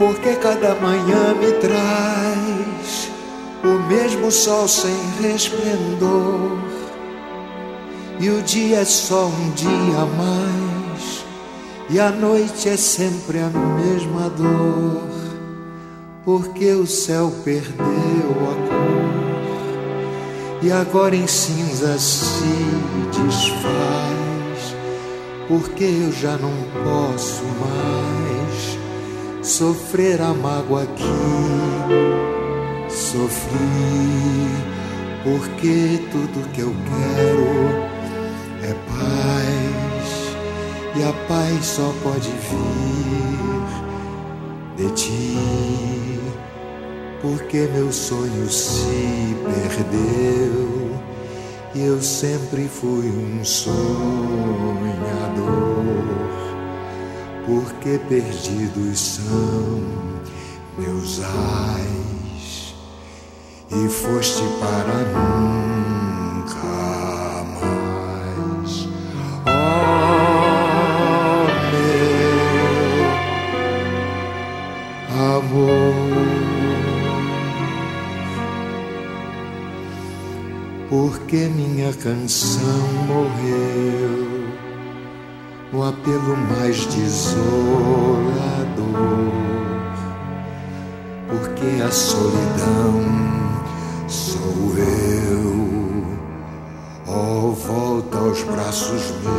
Porque cada manhã me traz o mesmo sol sem resplendor, e o dia é só um dia a mais, e a noite é sempre a mesma dor. Porque o céu perdeu a cor e agora em cinzas se desfaz. Porque eu já não posso mais sofrer a mágoa que sofri. Porque tudo que eu quero é paz, e a paz só pode vir de ti. Porque meu sonho se perdeu e eu sempre fui um sonhador. Porque perdidos são meus ais e foste para nunca mais. Oh, meu amor. Porque minha canção morreu no apelo mais desolador. Porque a solidão sou eu. Oh, volta aos braços meus.